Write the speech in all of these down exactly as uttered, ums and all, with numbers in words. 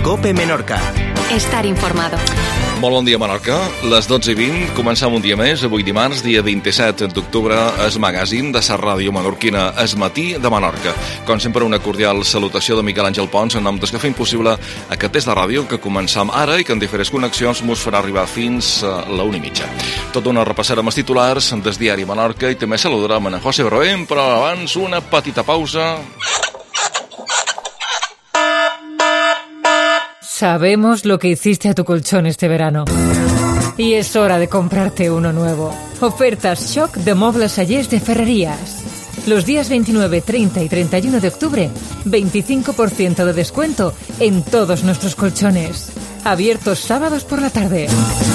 COPE Menorca. Estar informado. Molt bon dia, Menorca. Les dotze i vint, començam un dia més. Avui dimarts, dia vint-i-set d'octubre, es magazín de la ràdio menorquina Es Matí de Menorca. Com sempre, una cordial salutació de Miquel Àngel Pons en nom dels que feim possible aquest és la ràdio que començam ara i que en diferents connexions mos farà arribar fins a la una i mitja. Tot una repassada amb els titulars des diari Menorca i també saludarem a José Broem, però abans una petita pausa. Sabemos lo que hiciste a tu colchón este verano. Y es hora de comprarte uno nuevo. Ofertas Shock de Mobles Allés de Ferrerías. Los días veintinueve, treinta y treinta y uno de octubre, veinticinco por ciento de descuento en todos nuestros colchones. Abiertos sábados por la tarde.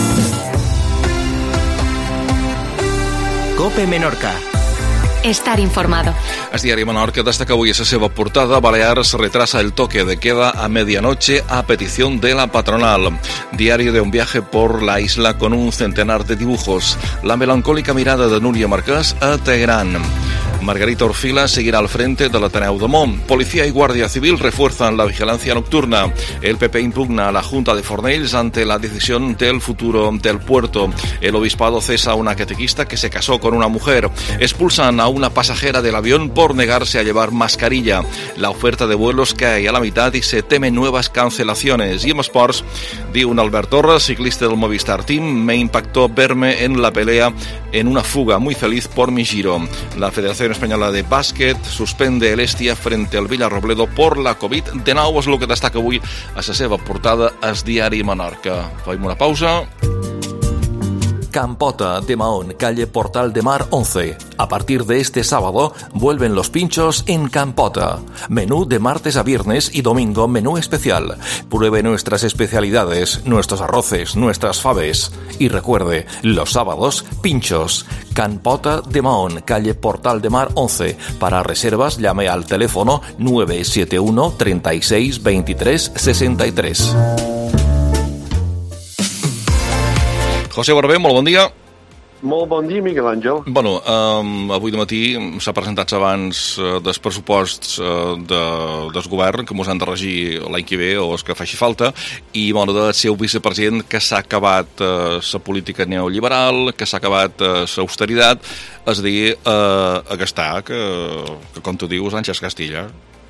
COPE Menorca. Estar informado. El diari Menorca destaca avui a la seva portada: Baleares retrasa el toque de queda a medianoche a petición de la patronal. Diario de un viaje por la isla con un centenar de dibujos. La melancólica mirada de Núria Marquès a Teherán. Margarita Orfila seguirá al frente del Ateneu de Mont. Policía y Guardia Civil refuerzan la vigilancia nocturna. El P P impugna a la Junta de Fornells ante la decisión del futuro del puerto. El obispado cesa a una catequista que se casó con una mujer. Expulsan a una pasajera del avión por negarse a llevar mascarilla. La oferta de vuelos cae a la mitad y se temen nuevas cancelaciones. Y en esports, diu un Albert Torres, ciclista del Movistar Team: me impactó verme en la pelea en una fuga, muy feliz por mi giro. La Federación Española de Básquet suspende el Estia frente al Villarrobledo por la covid dinou. És el que destaca avui a la seva portada el diari Menorca. Fem una pausa. Campota de Mahón, calle Portal de Mar once. A partir de este sábado vuelven los pinchos en Campota. Menú de martes a viernes y domingo menú especial. Pruebe nuestras especialidades, nuestros arroces, nuestras faves. Y recuerde, los sábados, pinchos. Campota de Mahón, calle Portal de Mar once. Para reservas llame al teléfono nueve siete uno, treinta y seis, veintitrés, sesenta y tres. José Barbé, molt bon dia. Molt bon dia, Miquel Àngel. Bueno, um, avui de matí s'ha presentat abans uh, dels pressuposts uh, de, del govern que ens han de regir l'any que ve o els que faci falta, i bueno, del seu vicepresident que s'ha acabat la uh, política neoliberal, que s'ha acabat uh, l'austeritat, és a dir, uh, a gastar, que, que com tu dius, Àngels Castilla.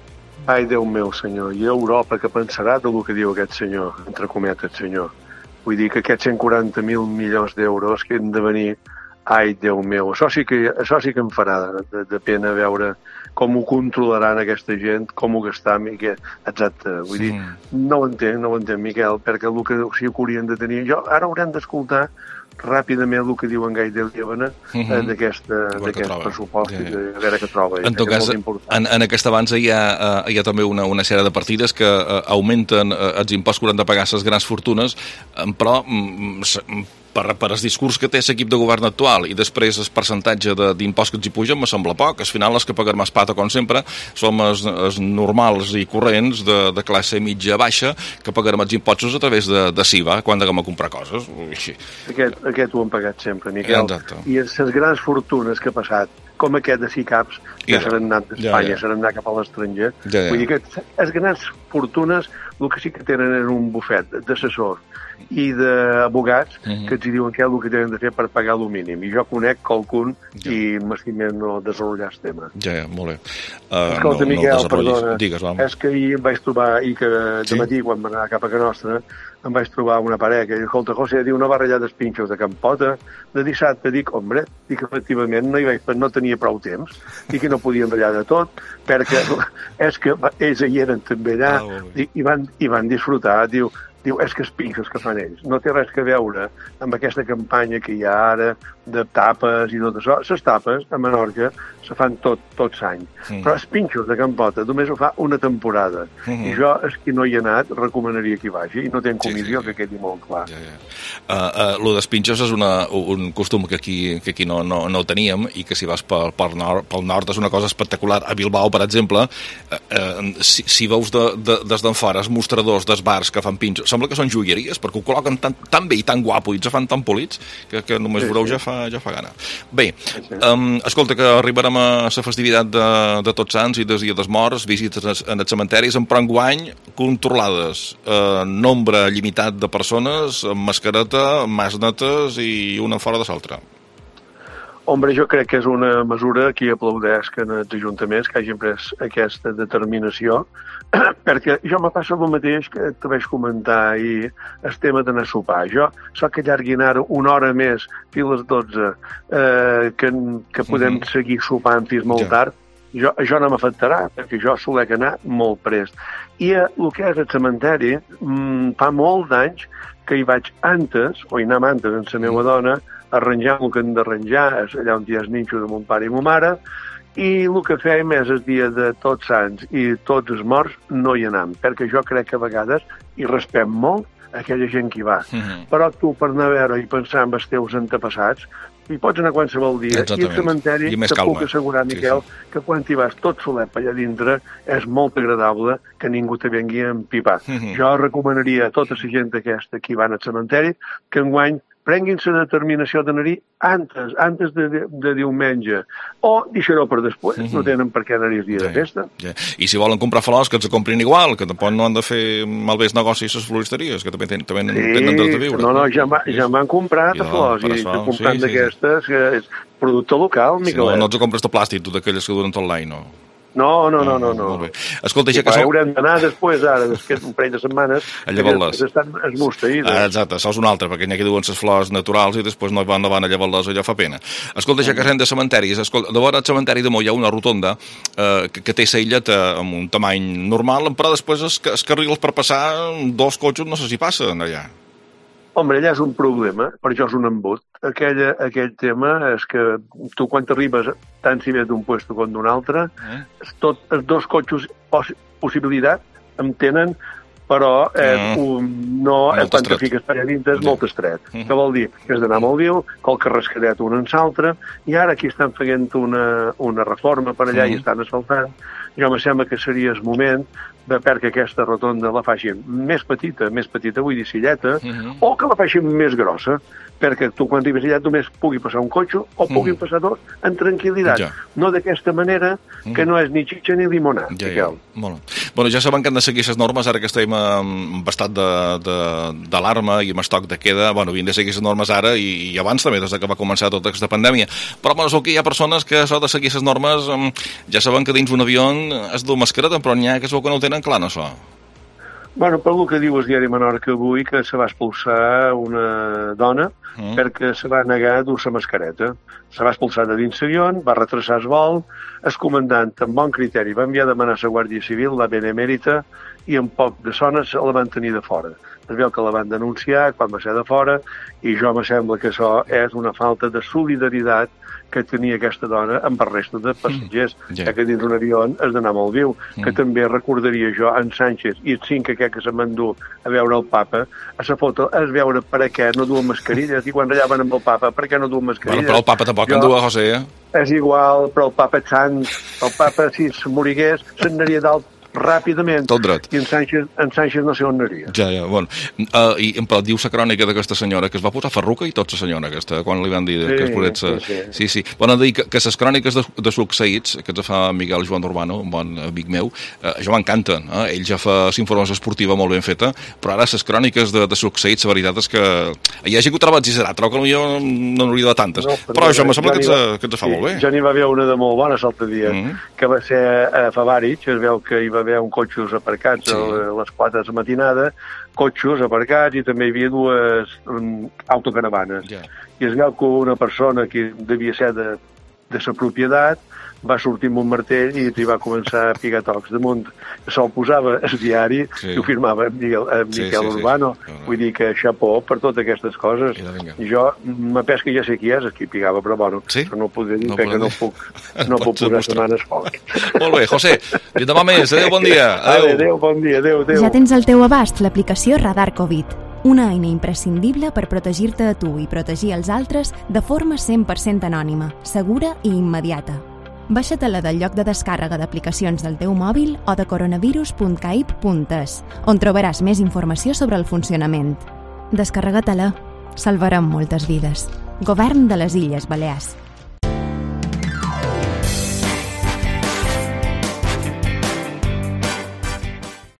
Ai, Déu meu, senyor, i Europa que pensarà del que diu aquest senyor, entre cometes, senyor. Vull dir que aquests cent quaranta mil milions d'euros que han de venir, ai, Déu meu, això sí que, això sí que em farà de, de pena veure com ho controlaran aquesta gent, com ho gastam, i què, exacte. Vull dir, no ho entenc, no ho entenc, Miquel, perquè el que, o sigui, que haurien de tenir... Jo, ara haurem d'escoltar ràpidament el que diuen Gai de Líbana uh -huh. d'aquest pressupost, yeah. i a veure què troba. En tot cas, en, en aquest abans hi ha, hi ha també una, una sèrie de partides que uh, augmenten uh, els impostos que han de pagar les grans fortunes, um, però um, per, per el discurs que té l'equip de govern actual i després el percentatge d'imposts que ens hi pugen, me sembla poc. Al final, els que paguen més pata, com sempre, som els, els normals i corrents de, de classe mitja-baixa que pagarem els impostos a través de, de S I V A quan haguem a comprar coses. Aquest, aquest ho han pagat sempre, Miquel. Exacte. I les grans fortunes que ha passat, com aquest de SICAPs, ja s'han anat d'Espanya, ja, ja. s'han anat cap a l'estranger. Ja, ja. Vull dir que les grans fortunes el que sí que tenen és un bufet d'assessors i d'abogats uh -huh. que els diuen què és el que tenen de fer per pagar el mínim. I jo conec qualcun ja. i m'estimem no desenvolupar el tema. Ja, ja, molt bé. Uh, Escolta, no, Miquel, no perdona, Digues, és que ahir em vaig trobar, i que de sí? matí, quan m'anava cap a Can Nostra, em vaig trobar una parella que diu, escolta, José, diu, no va ratllar dels pinxos de Campota de dissabte. Dic, hombre, dic, efectivament, no, hi vaig, no tenia prou temps, i que no podien ratllar de tot, perquè és que ells hi eren també allà, ah, i, i, van, i van disfrutar, diu, diu, és que els pinxos que fan ells no té res a veure amb aquesta campanya que hi ha ara de tapes i tot això. Les tapes a Menorca se fan tot, tots anys. Mm. Però els pinxos de Campota només ho fa una temporada. Mm-hmm. I jo, és qui no hi ha anat, recomanaria que hi vagi. I no té en comissió, sí, sí, sí. que quedi molt clar. Ja, ja. Uh, uh, lo dels pinxos és una, un costum que aquí, que aquí no, no, no teníem, i que si vas pel, pel, nord, pel nord és una cosa espectacular. A Bilbao, per exemple, uh, uh, si, si veus de, de, des d'en fora els mostradors dels bars que fan pinxos, sembla que són joieries, perquè ho col·loquen tan, tan bé i tan guapo i ens fan tan polits que, que només sí, veureu sí. ja fa, ja fa gana. Bé, sí, sí. Um, escolta, que arribarem a la festivitat de, de Tots Sants i del Dia dels Morts, visites en els cementaris, en però enguany controlades, eh, nombre limitat de persones, amb mascareta, mans netes i una fora de l'altra. Hombre, jo crec que és una mesura que aplaudeix que en els ajuntaments que hagin pres aquesta determinació, perquè jo me passa el mateix que te vaig comentar ahir, el tema d'anar a sopar. Jo so que allarguin ara una hora més fins a les dotze, eh, que, que podem mm-hmm. seguir sopant fins molt ja. tard, jo, això no m'afectarà, perquè jo solec anar molt prest. I eh, el que és el cementeri, mmm, fa molts anys que hi vaig antes, o hi anàvem antes amb la meva dona, arranjar el que hem d'arranjar, allà on hi ha els ninxos de mon pare i ma mare, i el que fèiem és el dia de Tots Sants i tots els morts no hi anam, perquè jo crec que a vegades hi respem molt aquella gent que hi va. Mm-hmm. Però tu, per anar a veure i pensar en els teus antepassats, hi pots anar qualsevol dia. Exactament. I el cementeri, te puc assegurar, Miquel, sí, sí. que quan hi vas tot solet allà dintre és molt agradable que ningú te vengui a empipar. Mm-hmm. Jo recomanaria a tota la gent aquesta que hi van al cementeri que enguany prenguin-se la determinació d'anar-hi antes, antes de, de, de diumenge, o deixar-ho per després, mm-hmm. no tenen per què anar-hi el dia ja, de festa. Ja. I si volen comprar flors, que els comprin igual, que tampoc no han de fer malbé els negocis les floristeries, que també tenen, també sí, tenen dret de viure. No, no, ja, ja m'han comprat I, flors, i estan comprant sí, d'aquestes, sí. que és producte local, Miquel. Si no, no els compres de plàstic, tu d'aquelles que duren tot l'any, no? No, no, no, no. no. Molt bé. Escolta, ja que... Som... haurem d'anar després, ara, després un parell de setmanes, a llevar-les. Estan esmosteïdes. Ah, exacte, sols una altra, perquè n'hi ha que diuen les flors naturals i després no van, no van a llevar-les, allò fa pena. Escolta, ja que estem de cementaris, escolta, de vora el cementari de Mó hi ha una rotonda eh, que, que té la illeta amb un tamany normal, però després els, els carrils per passar, dos cotxes no sé si passen allà. Hombre, allà és un problema, per això és un embut. Aquell, aquell tema és que tu quan t'arribes tant si ve d'un puesto com d'un altre, eh? tot, els dos cotxes poss possibilitat em tenen, però eh, mm. un, no, quan te fiques per allà dintre és molt estret. Mm. Que vol dir que has d'anar molt viu, que el carrascadet un en l'altre, i ara aquí estan fent una, una reforma per allà mm. i estan asfaltant. Jo me sembla que seria el moment de perquè aquesta rotonda la facin més petita, més petita, vull dir silleta, mm-hmm. o que la facin més grossa, perquè tu quan arribes allà només pugui passar un cotxe o puguin mm. passar dos en tranquil·litat. Ja. No d'aquesta manera, que no és ni xitxa ni limonat. Ja, ja. Molt. Bueno, ja saben que han de seguir les normes, ara que estem en estat d'alarma i en estoc de queda, bueno, havien de seguir les normes ara i, i abans també, des que va començar tota aquesta pandèmia. Però bueno, aquí hi ha persones que s'ha de seguir les normes, ja saben que dins un avió es du mascareta, però n'hi ha que es veu que no ho tenen clar, no, això. Bueno, per el que diu el diari Menorca avui, que se va expulsar una dona mm. perquè se va negar a dur la mascareta. Se va expulsar de dins l'avió, va retrasar el vol, el comandant, amb bon criteri, va enviar a demanar a la Guàrdia Civil, la Benemèrita, i en poc de zones la van tenir de fora. Es veu que la van denunciar quan va ser de fora, i jo me sembla que això és una falta de solidaritat que tenia aquesta dona amb el resta de passatgers, mm, yeah. que dins un avió has d'anar molt viu, mm. que també recordaria jo en Sánchez i el cinc aquest que se m'endú a veure el papa, a la foto és veure per què no duen mascarilles, i quan rallaven amb el papa, per què no duen mascarilles? Bueno, però el papa tampoc jo, en dua, José, eh? És igual, però el papa sant, el papa si es morigués, se'n anaria dalt ràpidament. Tot dret. I en Sánchez, en Sánchez no sé on anaria. Ja, ja, bueno. Uh, i, però diu la crònica d'aquesta senyora que es va posar ferruca i tot la senyora aquesta, quan li van dir sí, que es posés... Sí, sí. sí, sí. Bueno, dir que, que les cròniques de, de succeïts, que ens fa Miguel Joan Urbano, un bon amic meu, uh, jo m'encanten. Eh? Ell ja fa la informació esportiva molt ben feta, però ara les cròniques de, de succeïts, la veritat és que hi ha gent que ho troba exagerat, però que potser no n'hauria de tantes. No, però això me sembla que ens, va, que ens fa sí, molt bé. Ja n'hi va haver una de molt bona l'altre dia, mm -hmm. que va ser a Favarich, es veu que hi va haver un cotxes aparcats sí. a les quatre de la matinada, cotxes aparcats i també hi havia dues um, autocaravanes. Yeah. I es veu que una persona que devia ser de, de sa propietat va sortir amb un martell i hi va començar a picar tocs damunt. Se'l posava al diari sí. i ho firmava amb Miquel, amb sí, Miquel sí, Urbano. Sí, sí. Vull dir que xapó per totes aquestes coses. I jo, m'apès que ja sé qui és, el qui picava, però bueno, sí? no ho podré dir no perquè no puc, no puc posar setmanes foc. Molt bé, José, i demà més. Adéu, bon dia. Adéu, adéu bon dia. Adéu, adéu. Ja tens al teu abast l'aplicació Radar Covid, una eina imprescindible per protegir-te a tu i protegir els altres de forma cent per cent anònima, segura i immediata. Baixa-te-la del lloc de descàrrega d'aplicacions del teu mòbil o de coronavirus punt caib punt es, on trobaràs més informació sobre el funcionament. Descarrega-te-la. Salvarem moltes vides. Govern de les Illes Balears.